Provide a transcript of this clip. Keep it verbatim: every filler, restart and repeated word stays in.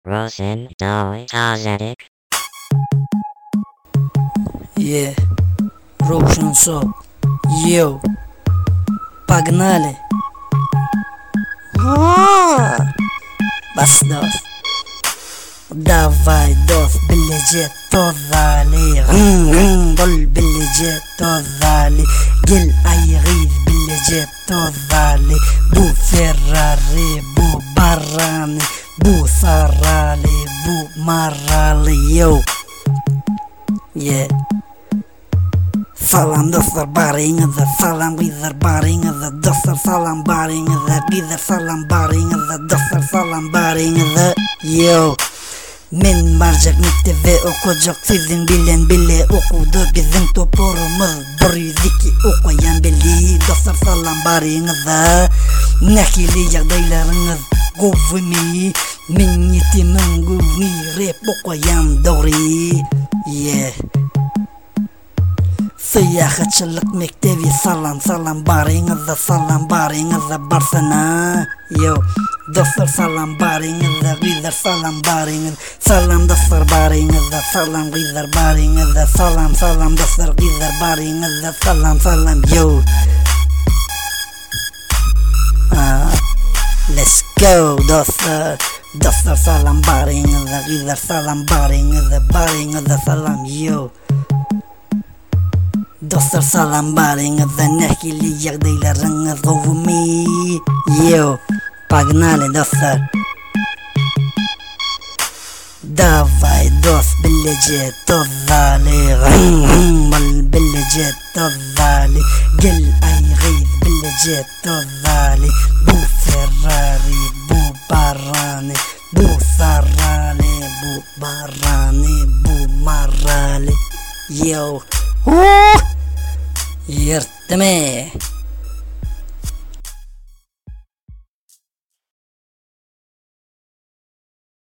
Rosin Doy Tazedik. Yeah, Roshan Soap. Yo, погнали. Бас дос. Давай, дос, билеже тозали. Дол билеже тозали. Gel ayğız bilece tozali. Bu Ferrari, bu Barani, bu Sarali, bu Marali. Yo, yeah. Salam dostlar barınıza, salam kızlar barınıza, dostlar salam barınıza, kızlar salam barınıza, dostlar salam barınıza. Yo, men barcak mektebe okuyacak, sizin bilen bile okudu bizim toporumuz. Bir yüz iki okuyan belli, dostlar salam barınıza. Nakili yağdaylarınız govumi, men yetimin govmi rap okuyan doğru. Yeah. Siyahatçılık mektebi salam salam barınıza, salam barınıza barsana. Yo, dostlar salam barınıza, kızlar salam barınıza, salam dostlar barınıza, salam kızlar barınıza, salam salam dostlar kızlar barınıza, salam salam. Yo, ah, let's go dostlar. Dostlar salam barınıza, kızlar salam barınıza, barınıza salam. Yo, dostlar salam barınıza, nakili yağdaylarınız govumi. Yo, погнали dostlar. Давай, dost, bilece tozali. Mal bilece tozali. Gel ayğız bilece tozali. Bu Ferrari, bu Barani, bu Sarali, bu Barani, bu Marali. Yo, yırttı mı?